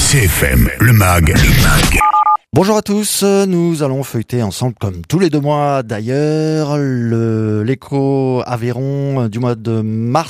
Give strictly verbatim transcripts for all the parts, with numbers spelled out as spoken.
C F M, le mag, le mag. Bonjour à tous, nous allons feuilleter ensemble, comme tous les deux mois d'ailleurs, le, l'écho Aveyron du mois de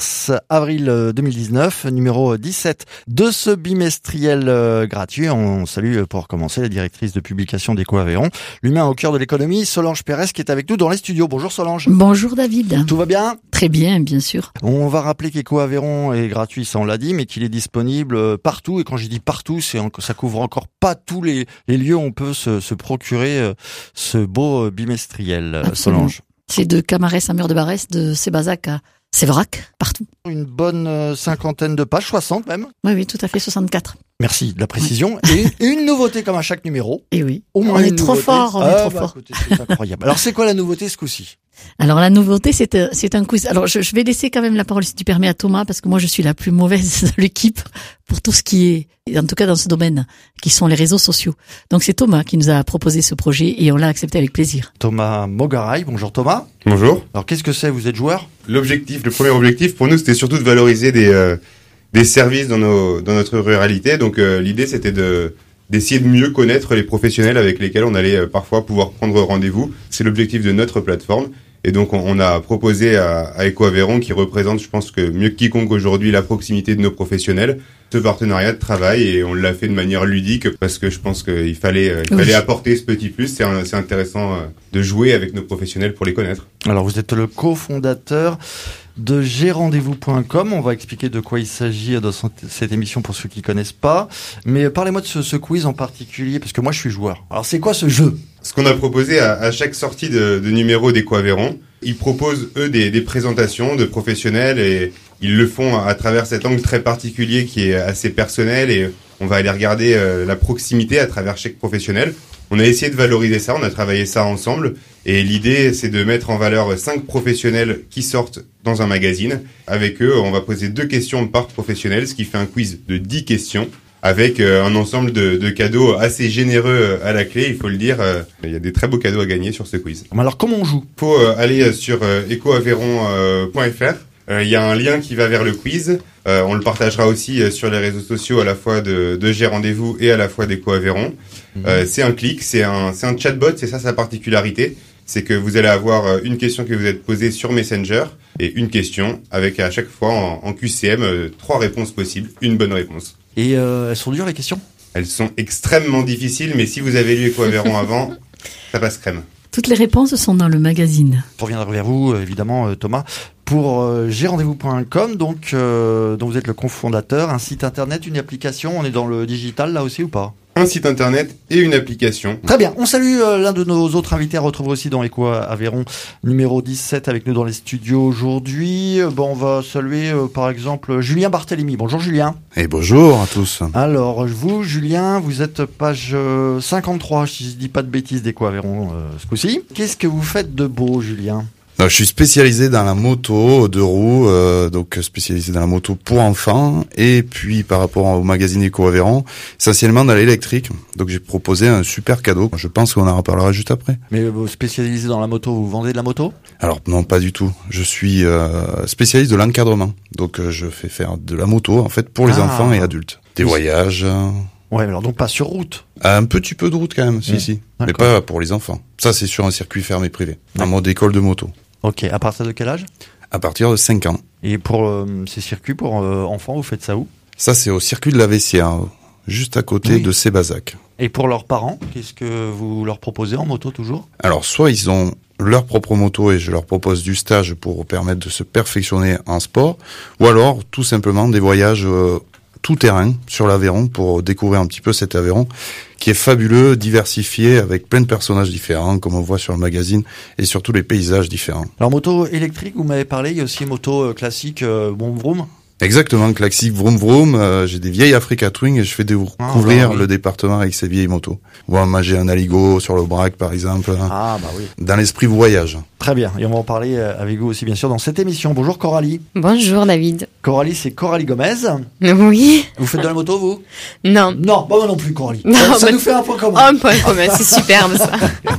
mars-avril deux mille dix-neuf, numéro dix-sept de ce bimestriel gratuit. On salue pour commencer la directrice de publication d'Écho Aveyron, l'humain au cœur de l'économie, Solange Pérez, qui est avec nous dans les studios. Bonjour Solange. Bonjour David. Tout va bien ? Très bien, bien sûr. On va rappeler qu'Écho Aveyron est gratuit, ça on l'a dit, mais qu'il est disponible partout. Et quand je dis partout, c'est en, ça couvre encore pas tous les, les lieux où on peut se, se procurer euh, ce beau bimestriel. Absolument. Solange. C'est de Camarès à Mur de Barès, de Sébazac à Séverac, partout. Une bonne euh, cinquantaine de pages, soixante même. Oui, oui, tout à fait, soixante-quatre. Merci de la précision. Oui. Et une nouveauté comme à chaque numéro. Et oui. Au moins on est une trop nouveauté. fort, on ah, est trop bah, fort. Écoutez, c'est incroyable. Alors c'est quoi la nouveauté ce coup-ci ? Alors la nouveauté, c'est un, c'est un quiz. Alors je, je vais laisser quand même la parole, si tu permets, à Thomas, parce que moi je suis la plus mauvaise de l'équipe pour tout ce qui est, en tout cas dans ce domaine, qui sont les réseaux sociaux. Donc c'est Thomas qui nous a proposé ce projet et on l'a accepté avec plaisir. Thomas Mogaray, bonjour Thomas. Bonjour. Alors qu'est-ce que c'est ? Vous êtes joueur ? L'objectif, le premier objectif pour nous, c'était surtout de valoriser des euh, des services dans nos dans notre ruralité. Donc euh, l'idée, c'était de d'essayer de mieux connaître les professionnels avec lesquels on allait euh, parfois pouvoir prendre rendez-vous. C'est l'objectif de notre plateforme. Et donc, on, on a proposé à, à Écho Aveyron, qui représente, je pense que mieux que quiconque aujourd'hui, la proximité de nos professionnels, ce partenariat de travail, et on l'a fait de manière ludique parce que je pense qu'il fallait, euh, il oui. fallait apporter ce petit plus. C'est, un, c'est intéressant euh, de jouer avec nos professionnels pour les connaître. Alors, vous êtes le cofondateur de J'ai Rendez-vous point com. On va expliquer de quoi il s'agit dans cette émission pour ceux qui connaissent pas. Mais parlez-moi de ce, ce quiz en particulier, parce que moi je suis joueur. Alors c'est quoi ce jeu ? Ce qu'on a proposé à, à chaque sortie de, de numéro d'Écho Aveyron, ils proposent eux des, des présentations de professionnels et ils le font à travers cet angle très particulier qui est assez personnel et on va aller regarder euh, la proximité à travers chaque professionnel. On a essayé de valoriser ça, on a travaillé ça ensemble et l'idée c'est de mettre en valeur cinq professionnels qui sortent dans un magazine. Avec eux, on va poser deux questions par professionnel, ce qui fait un quiz de dix questions avec euh, un ensemble de, de cadeaux assez généreux à la clé, il faut le dire. Euh, il y a des très beaux cadeaux à gagner sur ce quiz. Alors comment on joue ? Il faut euh, aller sur euh, écho aveyron point f r. Euh, il y a un lien qui va vers le quiz. Euh, on le partagera aussi euh, sur les réseaux sociaux à la fois de, de J'ai Rendez-vous et à la fois d'Écho Aveyron. Mmh. Euh, c'est un clic, c'est un, c'est un chatbot, c'est ça sa particularité. C'est que vous allez avoir une question qui vous êtes posée sur Messenger et une question avec à chaque fois en, en Q C M euh, trois réponses possibles, une bonne réponse. Et euh, elles sont dures les questions ? Elles sont extrêmement difficiles, mais si vous avez lu Écho Aveyron avant, ça passe crème. Toutes les réponses sont dans le magazine. Je reviendrai vers vous, évidemment, Thomas. Pour euh, J'ai Rendez-vous point com, donc, euh, dont vous êtes le cofondateur, un site internet, une application, on est dans le digital là aussi ou pas ? Un site internet et une application. Très bien, on salue euh, l'un de nos autres invités à retrouver aussi dans Écho Aveyron, numéro dix-sept, avec nous dans les studios aujourd'hui. Bon, on va saluer euh, par exemple Julien Barthélémy. Bonjour Julien. Et bonjour à tous. Alors vous, Julien, vous êtes page euh, cinquante-trois, si je dis pas de bêtises, d'Écho Aveyron euh, ce coup-ci. Qu'est-ce que vous faites de beau, Julien ? Alors, je suis spécialisé dans la moto deux roues, euh, donc spécialisé dans la moto pour enfants, et puis par rapport au magazine Écho Aveyron, essentiellement dans l'électrique. Donc j'ai proposé un super cadeau. Je pense qu'on en reparlera juste après. Mais vous spécialisé dans la moto, vous vendez de la moto ? Alors non, pas du tout. Je suis euh, spécialiste de l'encadrement. Donc euh, je fais faire de la moto en fait pour les ah. enfants et adultes. Des oui. voyages. Euh... Ouais, alors donc pas sur route. Un petit peu de route quand même, si mmh. si, D'accord. mais pas pour les enfants. Ça c'est sur un circuit fermé privé, en mode école de moto. Ok, à partir de quel âge ? À partir de cinq ans. Et pour euh, ces circuits pour euh, enfants, vous faites ça où ? Ça, c'est au circuit de la Vessière, juste à côté oui. de Sébazac. Et pour leurs parents, qu'est-ce que vous leur proposez en moto toujours ? Alors, soit ils ont leur propre moto et je leur propose du stage pour permettre de se perfectionner en sport, ou alors tout simplement des voyages euh, tout terrain sur l'Aveyron pour découvrir un petit peu cet Aveyron qui est fabuleux, diversifié, avec plein de personnages différents, comme on voit sur le magazine, et surtout les paysages différents. Alors moto électrique, vous m'avez parlé, il y a aussi moto classique, euh, vroom vroom. Exactement, classique vroom vroom. Euh, j'ai des vieilles Africa Twin et je fais découvrir ah, bah, oui. le département avec ces vieilles motos. Voilà, moi j'ai un Aligo sur l'Aubrac par exemple. Ah bah oui. Dans l'esprit voyage. Très bien, et on va en parler avec vous aussi bien sûr dans cette émission. Bonjour Coralie. Bonjour David. Coralie, c'est Coralie Gomez. Oui. Vous faites de la moto vous ? Non. Non, bah moi non plus Coralie. Non, ça bah, nous fait un point commun. Un point commun, c'est superbe ça.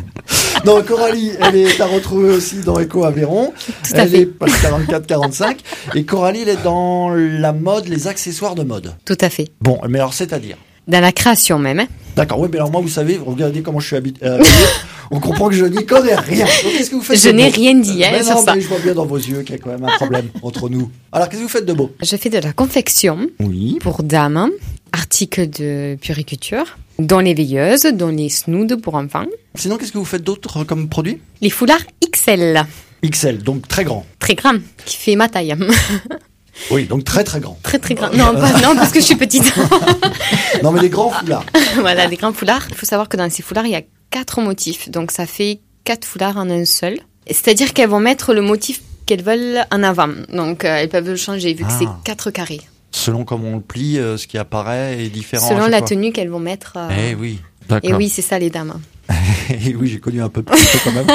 Non, Coralie, elle est à retrouver aussi dans Écho Aveyron. Tout à elle fait. est page quarante-quatre quarante-cinq. Et Coralie, elle est dans la mode, les accessoires de mode. Tout à fait. Bon, mais alors c'est-à-dire ? Dans la création même. Hein. D'accord, oui, mais alors moi, vous savez, regardez comment je suis habitué. Euh, on comprend que je n'y connais rien. Donc, qu'est-ce que vous faites Je de n'ai beau rien dit, hein, mais sur non, ça. mais je vois bien dans vos yeux qu'il y a quand même un problème entre nous. Alors, qu'est-ce que vous faites de beau? Je fais de la confection Oui. pour dames, articles de puériculture, dont les veilleuses, dont les snoods pour enfants. Sinon, qu'est-ce que vous faites d'autre comme produit? Les foulards X L, X L, donc très grand. très grand, qui fait ma taille. Oui, donc très très grand. Très très grand. Non, pas, non, parce que je suis petite. Non, mais les grands foulards. Voilà, des grands foulards. Il faut savoir que dans ces foulards, il y a quatre motifs. Donc ça fait quatre foulards en un seul. C'est-à-dire qu'elles vont mettre le motif qu'elles veulent en avant. Donc euh, elles peuvent le changer vu que Ah. c'est quatre carrés. Selon comment on le plie, euh, ce qui apparaît est différent. à Selon chaque la fois. tenue qu'elles vont mettre. euh, Eh oui. Et D'accord. oui, c'est ça les dames. Et oui, j'ai connu un peu plus quand même.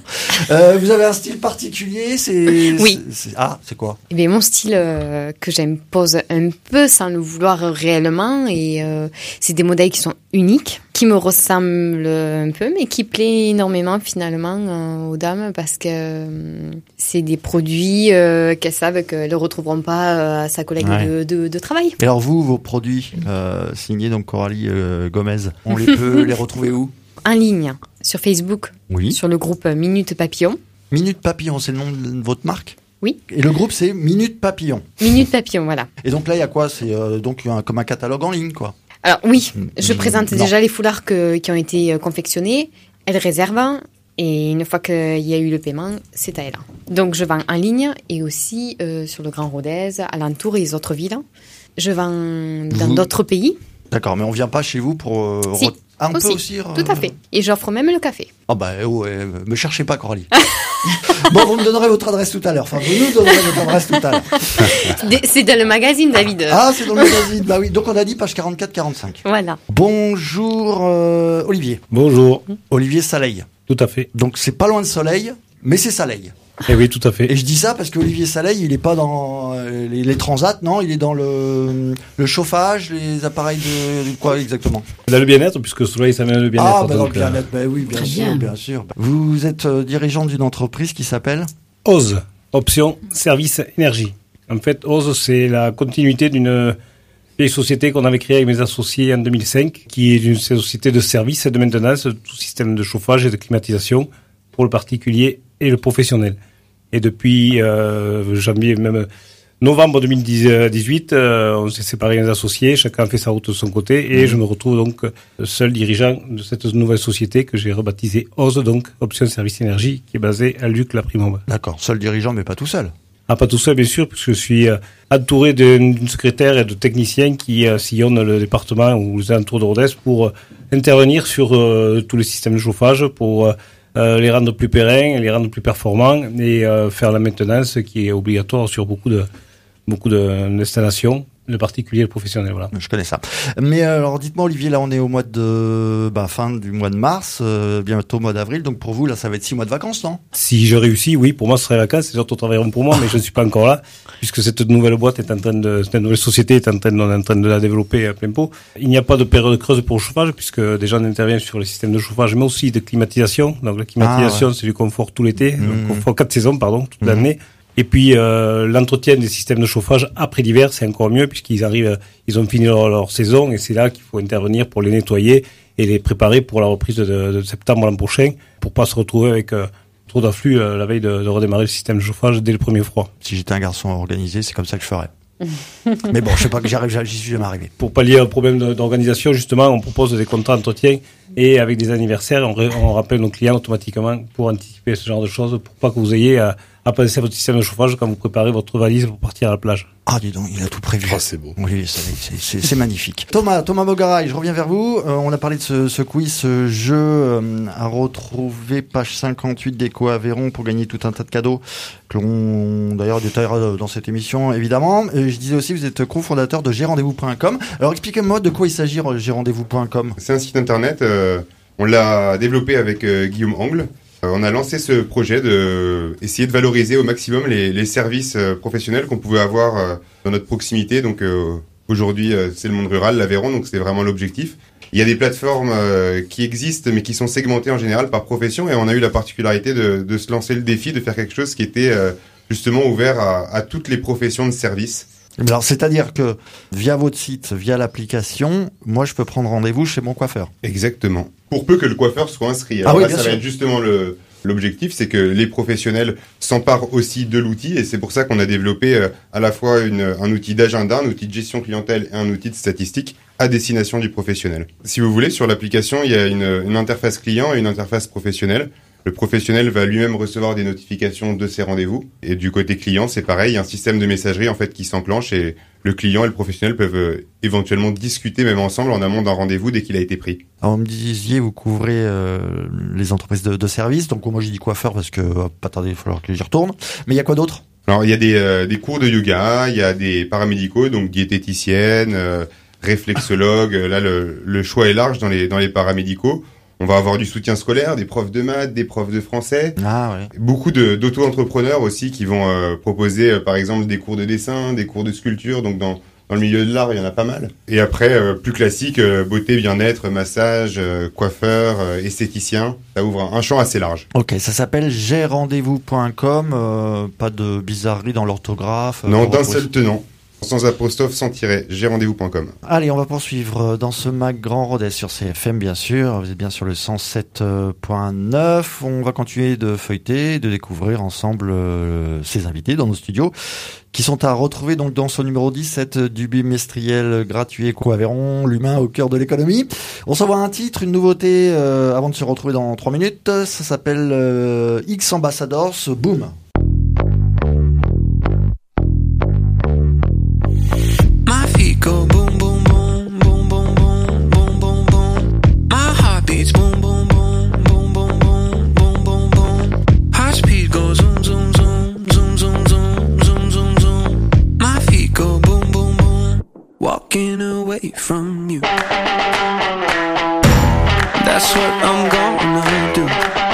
euh, vous avez un style particulier, c'est. Oui. c'est- Ah, c'est quoi? Eh bien, mon style euh, que j'impose un peu sans le vouloir réellement, et euh, c'est des modèles qui sont uniques, qui me ressemblent un peu, mais qui plaît énormément finalement euh, aux dames parce que euh, c'est des produits euh, qu'elles savent qu'elles ne retrouveront pas euh, à sa collègue Ouais. de, de, de travail. Et alors vous, vos produits euh, signés donc Coralie euh, Gomez, on les peut les retrouver où? En ligne, sur Facebook, Oui. sur le groupe Minute Papillon. Minute Papillon, c'est le nom de votre marque? Oui. Et le groupe c'est Minute Papillon. Minute Papillon, voilà. Et donc là il y a quoi? C'est euh, donc un, comme un catalogue en ligne quoi. Alors oui, Mm, je mm, présente non. déjà les foulards que- qui ont été euh, confectionnés. Elles réservent et une fois qu'il y a eu le paiement, c'est à elles. Donc je vends en ligne et aussi euh, sur le Grand Rodez, alentour et les autres villes. Je vends dans Vous- d'autres pays. D'accord, mais on vient pas chez vous pour. Euh, Si, re- Ah, on aussi, peut aussi. euh, Tout à fait. Et j'offre même le café. Ah bah ouais, me cherchez pas Coralie. Bon, vous me donnerez votre adresse tout à l'heure. Enfin, vous nous donnerez votre adresse tout à l'heure. Des- C'est dans le magazine, David. Ah, c'est dans le magazine. Bah oui, donc on a dit page quarante-quatre quarante-cinq. Voilà. Bonjour euh, Olivier. Bonjour, Olivier Saleil. tout à fait. Donc c'est pas loin de Soleil, mais c'est Saleil. Eh oui, tout à fait. Et je dis ça parce que Olivier Saleil, il est pas dans euh, les, les transats, non, il est dans le, le chauffage, les appareils de, de quoi exactement? Dans le bien-être, puisque Soleil, ça mène le bien-être. Ah, bah dans le donc, euh, bien-être, bah oui, bien Très sûr, bien. bien sûr. Vous êtes euh, dirigeant d'une entreprise qui s'appelle? O S, option service énergie. En fait, O S, c'est la continuité d'une vieille société qu'on avait créée avec mes associés en deux mille cinq, qui est une société de service et de maintenance, de tout système de chauffage et de climatisation pour le particulier et le professionnel. Et depuis euh, janvier, même novembre deux mille dix-huit, euh, on s'est séparés les associés, chacun fait sa route de son côté, et je me retrouve donc seul dirigeant de cette nouvelle société que j'ai rebaptisée O S, donc Option Service Énergie, qui est basée à Luc-la-Primauve. D'accord, seul dirigeant, mais pas tout seul. Ah, pas tout seul, bien sûr, puisque je suis euh, entouré d'une d'une secrétaire et de techniciens qui euh, sillonnent le département ou les alentours de Rodez pour euh, intervenir sur euh, tous les systèmes de chauffage, pour euh, euh, les rendre plus pérennes, les rendre plus performants et euh, faire la maintenance qui est obligatoire sur beaucoup de beaucoup de- d'installations, de particuliers et de professionnels. Voilà. Je connais ça. Mais euh, alors, dites-moi, Olivier, là, on est au mois de, bah, fin du mois de mars, euh, bientôt mois d'avril. Donc, pour vous, là, ça va être six mois de vacances, non? Si je réussis, oui, pour moi, ce serait la vacances. Les autres travailleront pour moi, mais je ne suis pas encore là, puisque cette nouvelle boîte est en train de, cette nouvelle société est en train de, on est en train de la développer à plein pot. Il n'y a pas de période creuse pour le chauffage, puisque déjà on intervient sur les systèmes de chauffage, mais aussi de climatisation. Donc la climatisation, Ah, ouais. c'est du confort tout l'été, Mmh. le confort quatre saisons, pardon, toute Mmh. l'année. Et puis euh, l'entretien des systèmes de chauffage après l'hiver, c'est encore mieux, puisqu'ils arrivent, ils ont fini leur, leur saison, et c'est là qu'il faut intervenir pour les nettoyer et les préparer pour la reprise de, de, de septembre l'an prochain, pour pas se retrouver avec euh, trop d'afflux euh, la veille de, de redémarrer le système de chauffage dès le premier froid. Si j'étais un garçon organisé, c'est comme ça que je ferais. Mais bon, je sais pas que j'y arrive, j'y suis jamais arrivé. Pour pallier un problème de- d'organisation, justement, on propose des contrats d'entretien et avec des anniversaires, on, ré- on rappelle nos clients automatiquement pour anticiper ce genre de choses, pour pas que vous ayez à, à penser à votre système de chauffage quand vous préparez votre valise pour partir à la plage. Ah, dis donc, il a tout prévu. Ah, c'est beau. Oui, c'est, c'est, c'est, c'est magnifique. Thomas, Thomas Bogaray, je reviens vers vous. Euh, on a parlé de ce, ce quiz, ce jeu euh, à retrouver page cinquante-huit d'Eco Aveyron pour gagner tout un tas de cadeaux que l'on d'ailleurs détaillera dans cette émission, évidemment. Et je disais aussi, vous êtes cofondateur de G Rendez-vous point com. Alors expliquez-moi de quoi il s'agit, G Rendez-vous point com. C'est un site internet, euh, on l'a développé avec euh, Guillaume Angle. Euh, on a lancé ce projet de essayer de valoriser au maximum les, les services euh, professionnels qu'on pouvait avoir euh, dans notre proximité. Donc euh, aujourd'hui, euh, c'est le monde rural, l'Aveyron, donc c'est vraiment l'objectif. Il y a des plateformes euh, qui existent, mais qui sont segmentées en général par profession, et on a eu la particularité de, de se lancer le défi de faire quelque chose qui était euh, justement ouvert à, à toutes les professions de service. Alors, c'est-à-dire que via votre site, via l'application, moi, je peux prendre rendez-vous chez mon coiffeur. Exactement. Pour peu que le coiffeur soit inscrit. Alors ah oui, là, bien ça sûr. va être justement le... L'objectif, c'est que les professionnels s'emparent aussi de l'outil et c'est pour ça qu'on a développé euh, à la fois une, un outil d'agenda, un outil de gestion clientèle et un outil de statistique à destination du professionnel. Si vous voulez, sur l'application, il y a une, une interface client et une interface professionnelle. Le professionnel va lui-même recevoir des notifications de ses rendez-vous. Et du côté client, c'est pareil, il y a un système de messagerie en fait qui s'enclenche et le client et le professionnel peuvent euh, éventuellement discuter même ensemble en amont d'un rendez-vous dès qu'il a été pris. Alors, vous me disiez, vous couvrez euh, les entreprises de, de services. Donc, moi, j'ai dit coiffeur parce que euh, pas tarder, il va falloir que j'y retourne. Mais il y a quoi d'autre? Alors, il y a des, euh, des cours de yoga, il y a des paramédicaux, donc diététiciennes, euh, réflexologues. Là, le, le choix est large dans les, dans les paramédicaux. On va avoir du soutien scolaire, des profs de maths, des profs de français. Ah ouais. Beaucoup de, d'auto-entrepreneurs aussi qui vont euh, proposer, euh, par exemple, des cours de dessin, des cours de sculpture. Donc, dans, dans le milieu de l'art, il y en a pas mal. Et après, euh, plus classique, euh, beauté, bien-être, massage, euh, coiffeur, euh, esthéticien. Ça ouvre un champ assez large. Ok, ça s'appelle j'ai rendez-vous point com. Euh, pas de bizarrerie dans l'orthographe. Non, pour d'un retrouver- seul tenant. Sans apostrophe, sans tiret. j'ai rendez-vous point com. Allez, on va poursuivre dans ce Mag Grand Rodez sur C F M, bien sûr. Vous êtes bien sur le cent sept point neuf. On va continuer de feuilleter, de découvrir ensemble euh, ces invités dans nos studios, qui sont à retrouver donc dans ce numéro dix-sept du bimestriel gratuit Éco-Aveyron, l'humain au cœur de l'économie. On s'envoie un titre, une nouveauté, euh, avant de se retrouver dans trois minutes. Ça s'appelle euh, X Ambassadors, boom. Go boom boom boom boom boom boom boom boom boom. My heart beats boom boom boom boom boom boom boom boom boom. High speed goes zoom zoom zoom zoom zoom zoom zoom zoom zoom. My feet go boom boom boom. Walking away from you. That's what I'm gonna do.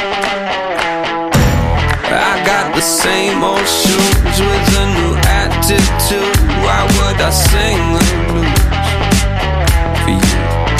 I got the same old shoes with a new attitude. Why would I sing the blues for you?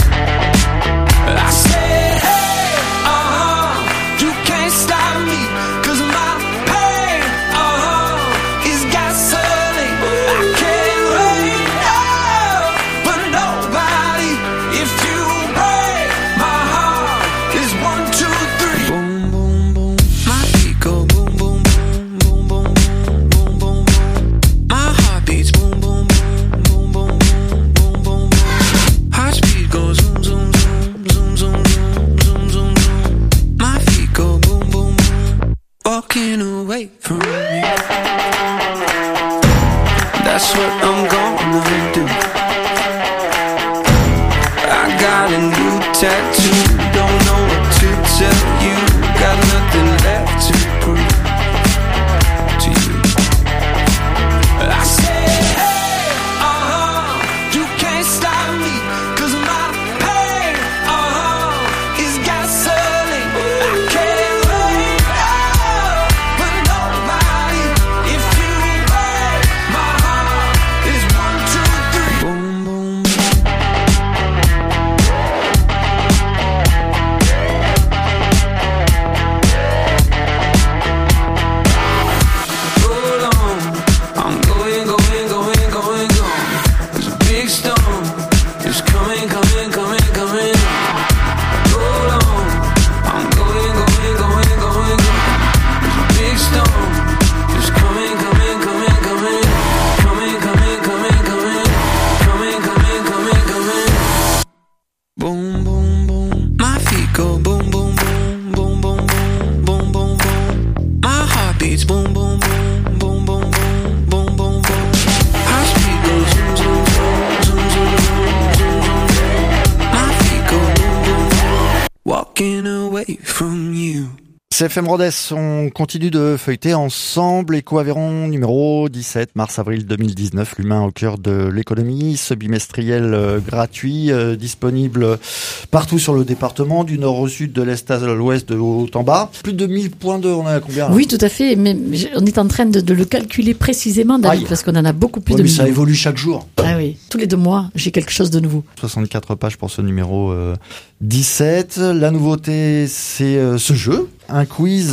I said, hey, uh-huh, you can't stop me, 'cause my pain, uh-huh, is gasoline. I can't wait, oh, but nobody, if you break my heart, is one, two, three. Boom, boom, boom, my feet go boom, boom, boom, boom, boom, boom, boom, boom, boom. My heart beats boom. Walking away from you. That's what I'm gonna do. I got a new tattoo. Don't know what to tell you. Got nothing left to prove to you. I said, hey, uh-huh, you can't stop me, 'cause my pain, uh-huh, is gasoline. I can't. C F M Rodez, on continue de feuilleter ensemble Éco-Aveyron numéro dix-sept, mars-avril deux mille dix-neuf, l'humain au cœur de l'économie, ce bimestriel euh, gratuit, euh, disponible partout sur le département, du nord au sud, de l'est à l'ouest, de haut en bas. Plus de mille points de, on a combien là? Oui, tout à fait, mais on est en train de, de le calculer précisément, David, Aïe. parce qu'on en a beaucoup plus Ouais, de mais millions. ça évolue chaque jour. Ah oui, tous les deux mois, j'ai quelque chose de nouveau. soixante-quatre pages pour ce numéro euh, dix-sept. La nouveauté, c'est euh, ce jeu. un quiz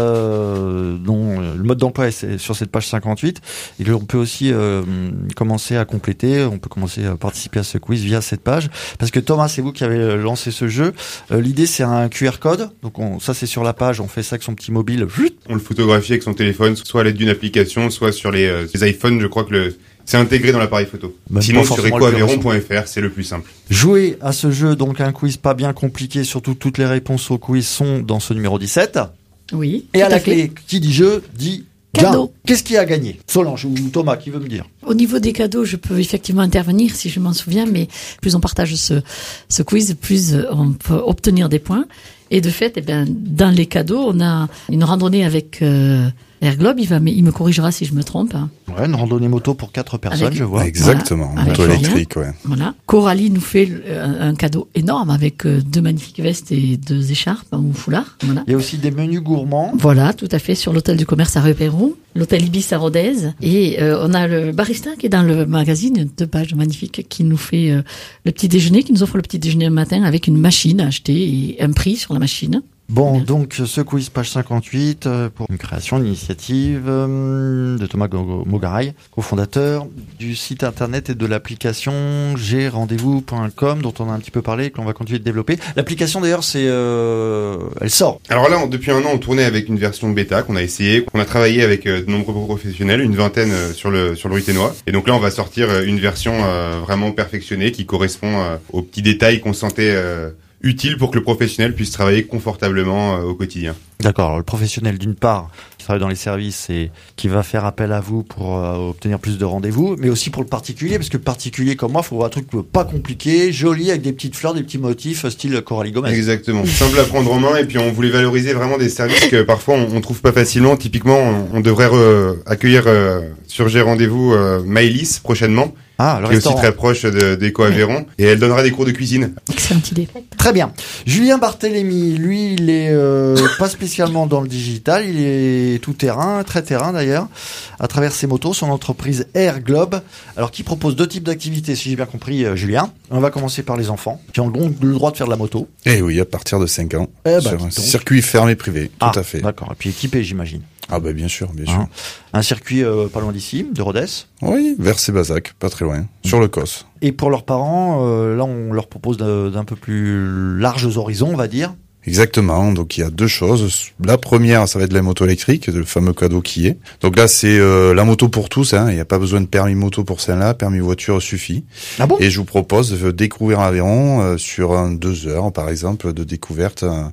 euh, dont le mode d'emploi est sur cette page cinquante-huit et on peut aussi euh, commencer à compléter, on peut commencer à participer à ce quiz via cette page. Parce que Thomas, c'est vous qui avez lancé ce jeu. Euh, l'idée, c'est un Q R code. Donc on, ça, c'est sur la page. On fait ça avec son petit mobile. On le photographie avec son téléphone, soit à l'aide d'une application, soit sur les, euh, les iPhones. Je crois que le, c'est intégré dans l'appareil photo. Même Sinon, sur ecoaviron point f r, c'est le plus simple. Jouez à ce jeu, donc un quiz pas bien compliqué. Surtout, toutes les réponses au quiz sont dans ce numéro dix-sept. Oui. Et à la fait. clé, qui dit jeu, dit cadeau. Bien. Qu'est-ce qui a gagné? Solange ou Thomas, qui veut me dire? Au niveau des cadeaux, je peux effectivement intervenir si je m'en souviens, mais plus on partage ce, ce quiz, plus on peut obtenir des points. Et de fait, eh ben, dans les cadeaux, on a une randonnée avec euh, Air Globe. Il va, mais il me corrigera si je me trompe. Ouais, une randonnée moto pour quatre personnes, Avec- je vois. Exactement, Voilà, moto avec électrique, ouais. Voilà. Coralie nous fait un, un cadeau énorme avec euh, deux magnifiques vestes et deux écharpes hein, ou foulards. Voilà. Il y a aussi des menus gourmands. Voilà, tout à fait, sur l'hôtel du commerce à Rue-Peyron, l'hôtel Ibis à Rodez. Et euh, on a le barista qui est dans le magazine, deux pages magnifiques, qui nous fait euh, le petit déjeuner, qui nous offre le petit déjeuner le matin avec une machine à acheter et un prix sur la machine. Bon, Bien. donc ce quiz page cinquante-huit euh, pour une création, une initiative euh, de Thomas Go- Mogaray, cofondateur du site internet et de l'application g rendez-vous point com dont on a un petit peu parlé et qu'on va continuer de développer. L'application d'ailleurs, c'est, euh, elle sort. Alors là, on- depuis un an, on tournait avec une version bêta qu'on a essayé. On a travaillé avec euh, de nombreux professionnels, une vingtaine euh, sur le sur le Ruténois. Et donc là, on va sortir euh, une version euh, vraiment perfectionnée qui correspond euh, aux petits détails qu'on sentait euh, utiles pour que le professionnel puisse travailler confortablement euh, au quotidien. D'accord. Alors, le professionnel, d'une part, qui travaille dans les services et qui va faire appel à vous pour euh, obtenir plus de rendez-vous, mais aussi pour le particulier, parce que le particulier comme moi, il faut un truc pas compliqué, joli, avec des petites fleurs, des petits motifs, style Coralie Gomez. Exactement. Simple à prendre en main et puis on voulait valoriser vraiment des services que parfois on, on trouve pas facilement. Typiquement, on, on devrait re- accueillir euh, sur G Rendez-vous euh, Maëlys prochainement, Ah, le qui est aussi restaurant. très proche de, d'Eco Aveyron, et elle donnera des cours de cuisine. Excellente idée. Très bien. Julien Barthélémy, lui, il est euh, pas spécialement dans le digital, il est tout terrain, très terrain d'ailleurs, à travers ses motos, son entreprise Air Globe, alors qui propose deux types d'activités, si j'ai bien compris, euh, Julien. On va commencer par les enfants, qui ont donc le droit de faire de la moto. Et oui, à partir de cinq ans, Eh ben, sur dis un donc. circuit fermé privé, tout Ah, à fait. D'accord, et puis équipé, j'imagine. Ah bah bien sûr, bien sûr. Hein. Un circuit euh, pas loin d'ici, de Rodez. Oui, vers Sébazac, pas très loin, sur le Cos. Et pour leurs parents, euh, là, on leur propose de- d'un peu plus larges horizons, on va dire. Exactement, donc il y a deux choses. La première, ça va être la moto électrique, le fameux cadeau qui est. Donc là, c'est euh, la moto pour tous, hein. Il n'y a pas besoin de permis moto pour celle-là, permis voiture suffit. Ah bon? Et je vous propose de découvrir l'Aveyron euh, sur un deux heures, par exemple, de découverte euh,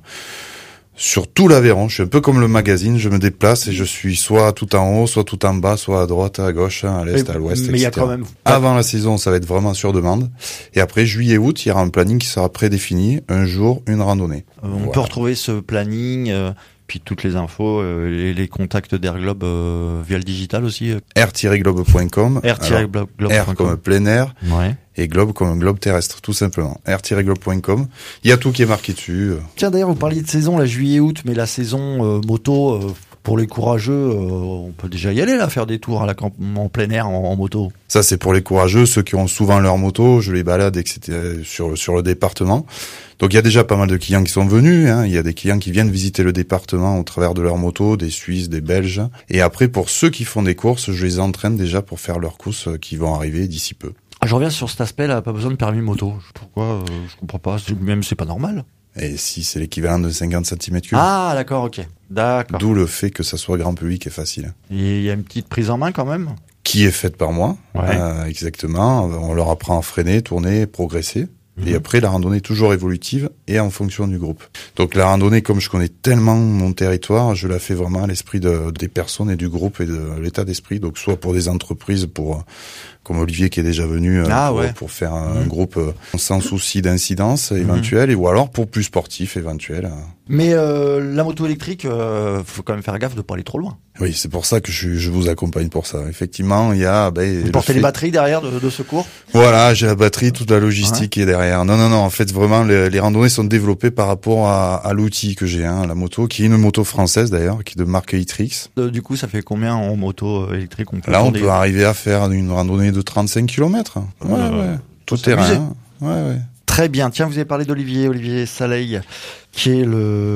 sur tout l'Aveyron. Je suis un peu comme le magazine, je me déplace et je suis soit tout en haut, soit tout en bas, soit à droite, à gauche, à l'est, Mais- à l'ouest, mais il y a et cetera. quand même- Avant la saison, ça va être vraiment sur demande. Et après, juillet-août, il y aura un planning qui sera prédéfini, un jour, une randonnée. Euh, on Voilà. peut retrouver ce planning, euh, puis toutes les infos, euh, les, les contacts d'Air Globe euh, via le digital aussi. euh, r tiret globe point com. r tiret globe point com. R comme plein air Ouais. et globe comme un globe terrestre, tout simplement. r tiret globe point com. Il y a tout qui est marqué dessus. Tiens, d'ailleurs, vous parliez de saison, la juillet-août, mais la saison euh, moto, euh, pour les courageux, euh, on peut déjà y aller, là, faire des tours à la camp- en plein air, en, en moto. Ça, c'est pour les courageux, ceux qui ont souvent leur moto. Je les balade, et cetera sur, sur le département. Donc, il y a déjà pas mal de clients qui sont venus, hein. Il y a des clients qui viennent visiter le département au travers de leur moto, des Suisses, des Belges. Et après, pour ceux qui font des courses, je les entraîne déjà pour faire leurs courses qui vont arriver d'ici peu. Ah, je reviens sur cet aspect-là, pas besoin de permis moto. Pourquoi euh, je comprends pas. C'est- Même c'est pas normal. Et si c'est l'équivalent de cinquante centimètres cubes. Ah, d'accord, ok. D'accord. D'où le fait que ça soit grand public et facile. Et il y a une petite prise en main quand même. Qui est faite par moi, Ouais. euh, exactement. On leur apprend à freiner, tourner, progresser. Mhm. Et après, la randonnée est toujours évolutive et en fonction du groupe. Donc la randonnée, comme je connais tellement mon territoire, je la fais vraiment à l'esprit de, des personnes et du groupe et de l'état d'esprit. Donc soit pour des entreprises, pour euh, comme Olivier qui est déjà venu euh, Ah, pour, ouais. pour faire un Mhm. groupe euh, sans souci d'incidence éventuelle, et ou alors pour plus sportif éventuel. euh. Mais euh, la moto électrique, euh, faut quand même faire gaffe de pas aller trop loin. Oui, c'est pour ça que je, je vous accompagne pour ça. Effectivement, il y a... Ben, Vous le portez fait- les batteries derrière de, de secours. Voilà, j'ai la batterie, toute la logistique qui est derrière. Non, non, non, en fait, vraiment, les, les randonnées sont développées par rapport à, à l'outil que j'ai, hein, la moto, qui est une moto française d'ailleurs, qui est de marque Itrix. Euh, du coup, ça fait combien en moto euh, électrique on peut Là, on tourner peut arriver à faire une randonnée de trente-cinq kilomètres. Ouais, Euh, ouais. Tout s'amuser. terrain. Ouais, ouais. Très Très bien. Tiens, vous avez parlé d'Olivier, Olivier Saleil, qui est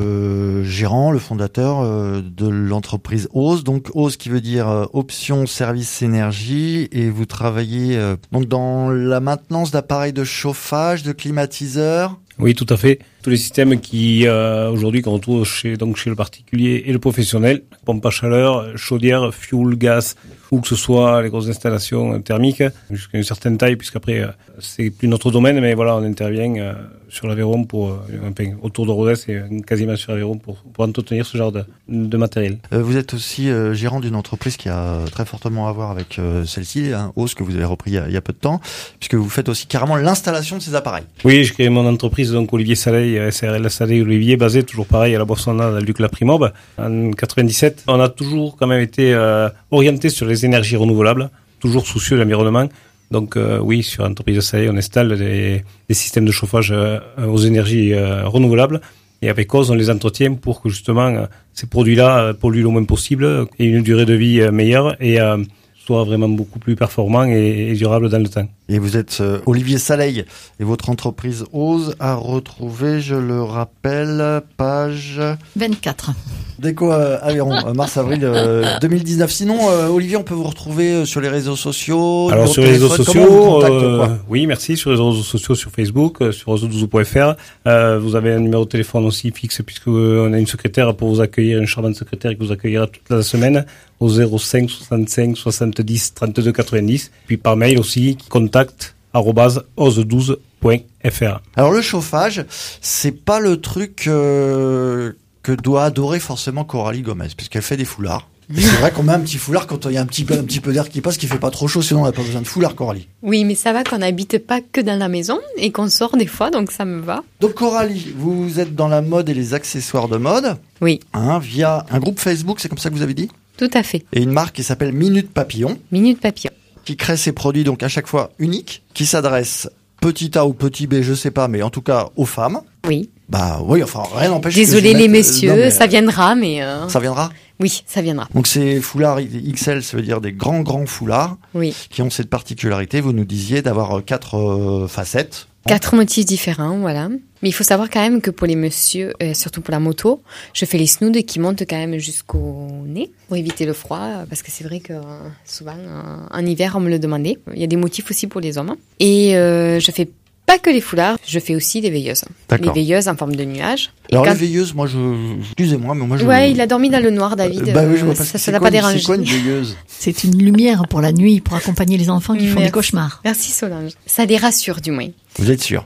le gérant, le fondateur euh, de l'entreprise O S. Donc O S qui veut dire euh, Option Service Énergie, et vous travaillez euh, donc dans la maintenance d'appareils de chauffage, de climatiseurs. Oui, tout à fait. Tous les systèmes qui euh, aujourd'hui qu'on retrouve chez donc chez le particulier et le professionnel, pompe à chaleur, chaudière, fuel, gaz, ou que ce soit les grosses installations thermiques jusqu'à une certaine taille, puisqu'après euh, c'est plus notre domaine, mais voilà, on intervient euh, sur l'Aveyron pour euh, enfin, autour de Rodez et euh, quasiment sur l'Aveyron pour, pour entretenir ce genre de, de matériel. Euh, vous êtes aussi euh, gérant d'une entreprise qui a très fortement à voir avec euh, celle-ci, hein, O S, que vous avez repris il y, a, il y a peu de temps, puisque vous faites aussi carrément l'installation de ces appareils. Oui, j'ai créé mon entreprise, donc Olivier Saleil, S R L Saleil Olivier, basé toujours pareil à la Boissonnade, dans le Duc La Primobe, en quatre-vingt-dix-sept. On a toujours quand même été euh, orienté sur les énergies renouvelables, toujours soucieux de l'environnement. Donc euh, oui, sur l'entreprise de Saleil, on installe des, des systèmes de chauffage euh, aux énergies euh, renouvelables. Et avec O S, on les entretient pour que justement euh, ces produits-là euh, polluent le moins possible, aient une durée de vie euh, meilleure et euh, soient vraiment beaucoup plus performants et, et durables dans le temps. Et vous êtes euh, Olivier Saleil, et votre entreprise O S à retrouver, je le rappelle, page vingt-quatre. Déco euh, Aveyron, euh, mars-avril euh, deux mille dix-neuf. Sinon, euh, Olivier, on peut vous retrouver euh, sur les réseaux sociaux. Alors sur les réseaux sociaux, euh, oui, merci, sur les réseaux sociaux, sur Facebook, euh, sur réseau douze point f r. Euh, vous avez un numéro de téléphone aussi fixe, puisque euh, on a une secrétaire pour vous accueillir, une charmante secrétaire qui vous accueillera toute la semaine au zéro cinq soixante-cinq soixante-dix trente-deux quatre-vingt-dix. Puis par mail aussi, contact arobase o s douze point f r. Alors le chauffage, c'est pas le truc euh, que doit adorer forcément Coralie Gomez, puisqu'elle fait des foulards. Et c'est vrai qu'on met un petit foulard quand il y a un petit peu, un petit peu d'air qui passe, qui fait pas trop chaud, sinon on n'a pas besoin de foulard, Coralie. Oui, mais ça va qu'on n'habite pas que dans la maison et qu'on sort des fois, donc ça me va. Donc Coralie, vous êtes dans la mode et les accessoires de mode. Oui. Hein, via un groupe Facebook, c'est comme ça que vous avez dit ? Tout à fait. Et une marque qui s'appelle Minute Papillon. Minute Papillon. Qui crée ses produits donc à chaque fois uniques, qui s'adresse petit A ou petit B, je sais pas, mais en tout cas aux femmes. Oui. Bah oui, enfin rien n'empêche. Désolé que les mette, messieurs, euh, non, mais, ça viendra, mais. Euh... Ça viendra. Oui, ça viendra. Donc ces foulards X L, ça veut dire des grands grands foulards. Oui. Qui ont cette particularité. Vous nous disiez d'avoir quatre euh, facettes. Quatre motifs différents, voilà. Mais il faut savoir quand même que pour les messieurs, euh, surtout pour la moto, je fais les snoods qui montent quand même jusqu'au nez pour éviter le froid, parce que c'est vrai que euh, souvent euh, en hiver on me le demandait. Il y a des motifs aussi pour les hommes. Et euh, je fais pas que les foulards, je fais aussi des veilleuses. D'accord. Les veilleuses en forme de nuages. Et Alors quand... les veilleuses, moi je, excusez-moi, mais moi je. Ouais, il a dormi dans le noir, David. Euh, bah oui, je vois pas. Ça, C'est ça l'a quoi, pas dérangé. C'est quoi une veilleuse ? C'est une lumière pour la nuit, pour accompagner les enfants qui font Merci. des cauchemars. Merci Solange. Ça les rassure du moins. Vous êtes sûr ?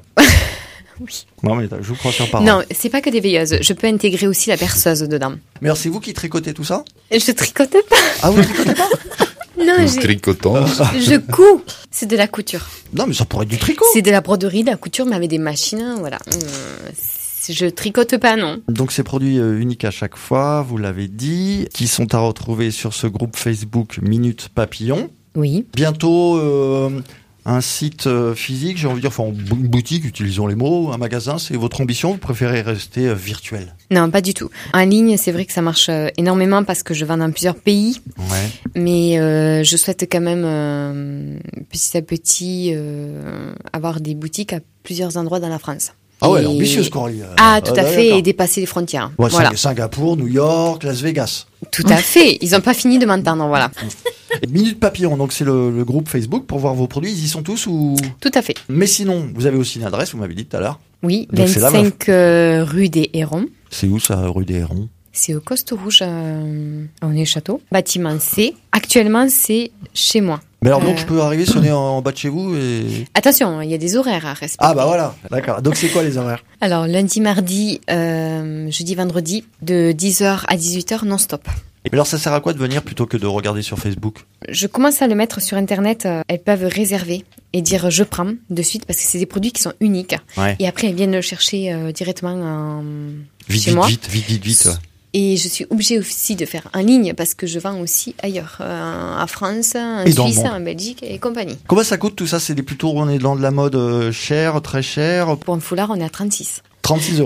Oui. Non mais je vous crois sur parole. Non, c'est pas que des veilleuses. Je peux intégrer aussi la perceuse dedans. Mais alors c'est vous qui tricotez tout ça ? Je tricote pas. Ah vous tricotez pas ? Non, Nous j'ai- tricotons. je couds. C'est de la couture. Non mais ça pourrait être du tricot. C'est de la broderie, de la couture, mais avec des machines, voilà. Euh, c'est- je tricote pas, non. Donc ces produits euh, uniques à chaque fois, vous l'avez dit, qui sont à retrouver sur ce groupe Facebook Minute Papillon. Oui. Bientôt euh, un site euh, physique, j'ai envie de dire, enfin une boutique, utilisons les mots, un magasin, c'est votre ambition, vous préférez rester euh, virtuel ? Non, pas du tout. En ligne, c'est vrai que ça marche euh, énormément parce que je vends dans plusieurs pays, Ouais. mais euh, je souhaite quand même euh, petit à petit euh, avoir des boutiques à plusieurs endroits dans la France. Ah ouais, Et- ambitieuse Coralie. Euh, Ah, tout à ouais, fait, d'accord. et dépasser les frontières. Ouais, Voilà. Sing- Singapour, New York, Las Vegas. Tout à fait. Ils ont pas fini de m'entendre, voilà. Et Minute Papillon, donc c'est le, le groupe Facebook pour voir vos produits, ils y sont tous ou... Tout à fait. Mais sinon, vous avez aussi une adresse, vous m'avez dit tout à l'heure. Oui, Donc c'est là-bas. vingt-cinq euh, rue des Hérons. C'est où ça, rue des Hérons ? C'est au Coste Rouge, euh, on est château. Bâtiment C. Actuellement, c'est chez moi. Mais alors donc Euh. je peux arriver, sonner en, en bas de chez vous et... Attention, il y a des horaires à respecter. Ah bah voilà, d'accord. Donc c'est quoi les horaires ? Alors, lundi, mardi, euh, jeudi, vendredi, de dix heures à dix-huit heures non-stop. Et alors ça sert à quoi de venir plutôt que de regarder sur Facebook ? Je commence à le mettre sur Internet. euh, elles peuvent réserver et dire je prends de suite parce que c'est des produits qui sont uniques. Ouais. Et après, elles viennent le chercher euh, directement en- Vite, chez vite, moi. vite, vite, vite, vite. ouais. Et je suis obligée aussi de faire en ligne parce que je vends aussi ailleurs, euh, en France, en Et dans le Suisse, monde. en Belgique et compagnie. Combien ça coûte tout ça ? C'est des plutôt, on est dans de la mode euh, cher, très cher, Pour un foulard, on est à trente-six. trente-six euros.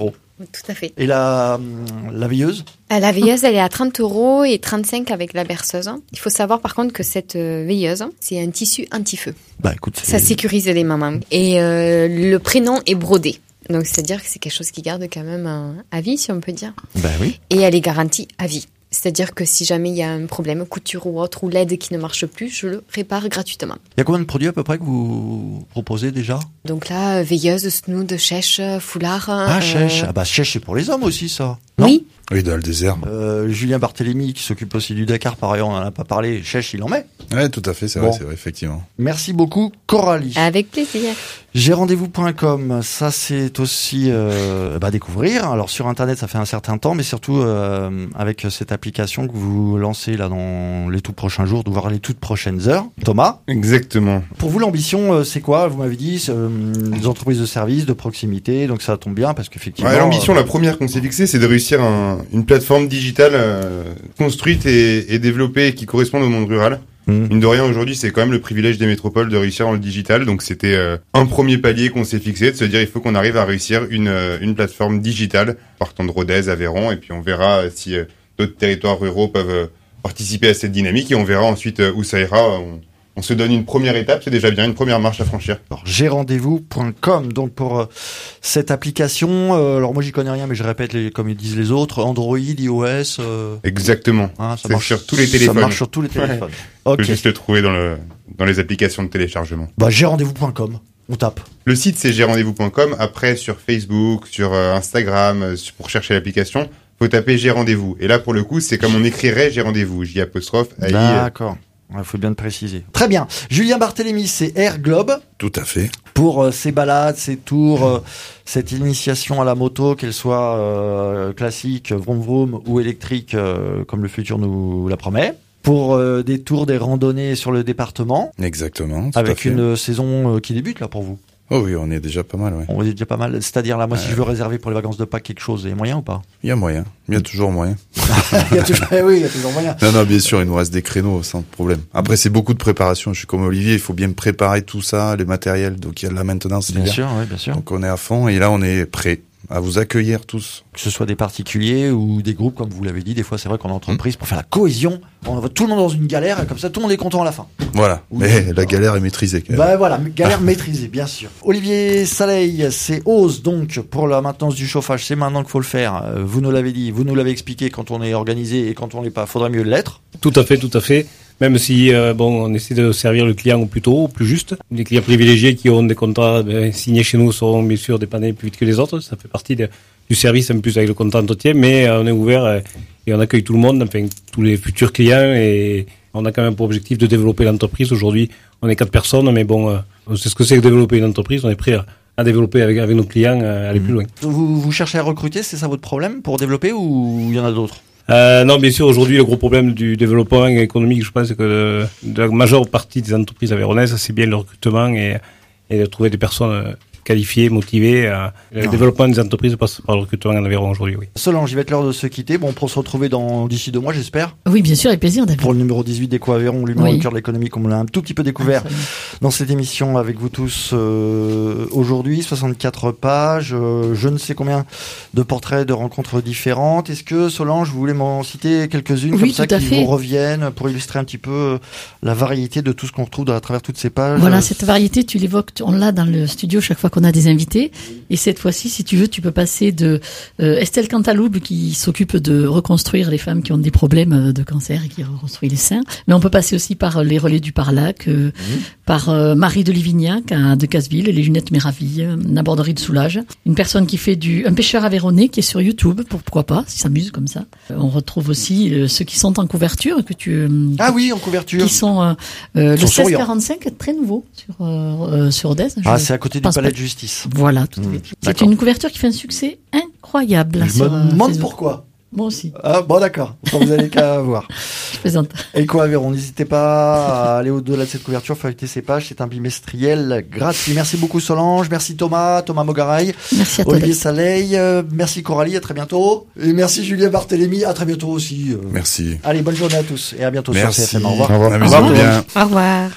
tout à fait. Et la, la veilleuse? Euh, La veilleuse, elle est à trente euros et trente-cinq avec la berceuse. Il faut savoir par contre que cette euh, veilleuse, c'est un tissu anti-feu. Bah écoute, Ça c'est... sécurise les mamans. Et euh, le prénom est brodé. Donc c'est-à-dire que c'est quelque chose qui garde quand même un, à vie, si on peut dire. Bah oui. Et elle est garantie à vie. C'est-à-dire que si jamais il y a un problème, couture ou autre, ou L E D qui ne marche plus, je le répare gratuitement. Il y a combien de produits à peu près que vous proposez déjà? Donc là, euh, veilleuse, snood, chèche, foulard. Ah, euh, chèche. Ah bah chèche, c'est pour les hommes aussi, ça. Non? Oui. Oui, dans le désert. Euh, Julien Barthélémy, qui s'occupe aussi du Dakar, par ailleurs, on n'en a pas parlé. Chèche, il en met. Ouais, tout à fait, c'est Bon. vrai, c'est vrai, effectivement. Merci beaucoup, Coralie. Avec plaisir. J'ai rendez-vous point com, ça c'est aussi euh, bah, découvrir. Alors sur internet ça fait un certain temps, mais surtout euh, avec cette application que vous lancez là dans les tout prochains jours, voire les toutes prochaines heures. Thomas, Exactement. pour vous l'ambition euh, c'est quoi? Vous m'avez dit c'est, euh, des entreprises de services, de proximité, donc ça tombe bien parce qu'effectivement. Ouais, l'ambition, euh, la première qu'on s'est fixée, c'est de réussir un- une plateforme digitale euh, construite et, et développée et qui corresponde au monde rural. hmm. Mine de rien, aujourd'hui, c'est quand même le privilège des métropoles de réussir dans le digital. Donc, c'était euh, un premier palier qu'on s'est fixé, de se dire il faut qu'on arrive à réussir une, euh, une plateforme digitale, partant de Rodez, Aveyron, et puis on verra euh, si euh, d'autres territoires ruraux peuvent euh, participer à cette dynamique, et on verra ensuite euh, où ça ira. On, on se donne une première étape, c'est déjà bien, une première marche à franchir. Alors, j'ai rendez-vous point com donc pour euh, cette application. Euh, alors moi j'y connais rien, mais je répète les, comme ils disent les autres, Android, iOS. Euh, Exactement. hein, ça C'est marche sur tous les Ça téléphones. marche sur tous les téléphones. On Ok. peut juste le trouver dans, le, dans les applications de téléchargement. Bah j'ai rendez-vous point com. On tape. Le site, c'est j'ai rendez-vous point com. Après, sur Facebook, sur euh, Instagram, euh, pour chercher l'application, faut taper j'ai rendez-vous. Et là, pour le coup, c'est comme on écrirait j'ai rendez-vous. J apostrophe A I. D'accord. Il faut bien le préciser. Très bien. Julien Barthélémy, c'est Air Globe Tout à fait. pour euh, ses balades, ses tours, euh, cette initiation à la moto, qu'elle soit euh, classique, vroom vroom ou électrique, euh, comme le futur nous la promet. Pour euh, des tours, des randonnées sur le département, Exactement. Tout à avec fait. une euh, saison euh, qui débute là pour vous. Oh oui, on est déjà pas mal, ouais. On est déjà pas mal. C'est-à-dire là, moi, si Ouais. je veux réserver pour les vacances de Pâques quelque chose, il y a moyen ou pas? Il y a moyen. Il y a toujours moyen. Il y a toujours, eh oui, il y a toujours moyen. Non, non, bien sûr, il nous reste des créneaux sans problème. Après, c'est beaucoup de préparation. Je suis comme Olivier, il faut bien préparer tout ça, les matériels. Donc, il y a de la maintenance. Bien l'hiver. sûr, oui, bien sûr. Donc, on est à fond et là, on est prêt à vous accueillir tous. Que ce soit des particuliers ou des groupes, comme vous l'avez dit, des fois c'est vrai qu'en entreprise, pour faire la cohésion, on va tout le monde dans une galère et comme ça tout le monde est content à la fin. Voilà. Oui. Mais la galère est maîtrisée, quand même. Bah voilà, galère maîtrisée, bien sûr. Olivier Saleil, c'est Ose donc pour la maintenance du chauffage, c'est maintenant qu'il faut le faire. Euh, Vous nous l'avez dit, vous nous l'avez expliqué quand on est organisé et quand on l'est pas, faudrait mieux l'être. Tout à fait, tout à fait. Même si euh, bon, on essaie de servir le client au plus tôt, au plus juste. Les clients privilégiés qui auront des contrats ben, signés chez nous seront bien sûr dépannés plus vite que les autres. Ça fait partie de, du service en plus avec le contrat d'entretien, mais euh, on est ouvert euh, et on accueille tout le monde, enfin tous les futurs clients, et on a quand même pour objectif de développer l'entreprise. Aujourd'hui, on est quatre personnes, mais bon, euh, on sait ce que c'est que développer une entreprise. On est prêt à, à développer avec, avec nos clients, à aller plus loin. Vous, vous cherchez à recruter, c'est ça votre problème pour développer ou il y en a d'autres? Euh, non, bien sûr, aujourd'hui, le gros problème du développement économique, je pense, c'est que le, de la majeure partie des entreprises aveyronnaises, c'est bien le recrutement et, et de trouver des personnes qualifiées, motivées. Euh, le Non. développement des entreprises passe par le recrutement en Aveyron aujourd'hui, oui. Solange, il va être l'heure de se quitter. Bon, pour se retrouver dans d'ici deux mois, j'espère. Oui, bien sûr, avec plaisir, David. Pour le numéro dix-huit d'Eco Aveyron, l'humour Oui. au cœur de l'économie, comme on l'a un tout petit peu découvert Absolument. dans cette émission avec vous tous euh, aujourd'hui, soixante-quatre pages, euh, je ne sais combien de portraits, de rencontres différentes. Est-ce que Solange, vous voulez m'en citer quelques-unes Oui, comme ça tout à qui fait. vous reviennent pour illustrer un petit peu euh, la variété de tout ce qu'on retrouve à travers toutes ces pages? Voilà, cette variété, tu l'évoques, on l'a dans le studio chaque fois qu'on a des invités. Et cette fois-ci, si tu veux, tu peux passer de euh, Estelle Cantaloupe qui s'occupe de reconstruire les femmes qui ont des problèmes de cancer et qui reconstruit les seins. Mais on peut passer aussi par les relais du Parlac, euh, par euh, Marie de Livignac à de Casseville, les lunettes Méraville, une aborderie de Soulage. Une personne qui fait du, un pêcheur aveyronnais qui est sur YouTube, pourquoi pas, s'il s'amuse comme ça. Euh, on retrouve aussi euh, ceux qui sont en couverture, que tu, euh, Ah oui, en couverture. qui sont euh, euh, Sont le souriants. seize quarante-cinq, très nouveau sur euh, euh, sur Odez. Ah, Je c'est à côté du pense palais pas- de justice. Voilà, tout à Mmh, fait. C'est d'accord. une couverture qui fait un succès incroyable. là, Je sur, me euh, demande Facebook. pourquoi. Moi aussi, Ah bon, d'accord. Enfin, vous allez qu'à voir. je plaisante. Eco Aveyron, n'hésitez pas à aller au-delà de cette couverture, feuilleter ces pages, c'est un bimestriel gratuit. Merci beaucoup Solange, merci Thomas, Thomas Mogaray, Merci à toi. Olivier David. Saleil, euh, merci Coralie, à très bientôt. Et merci Julien Barthélémy, à très bientôt aussi. euh. Merci. Allez, bonne journée à tous et à bientôt Merci. sur C F M. Au revoir. Amusez-vous Au revoir. bien. Au revoir.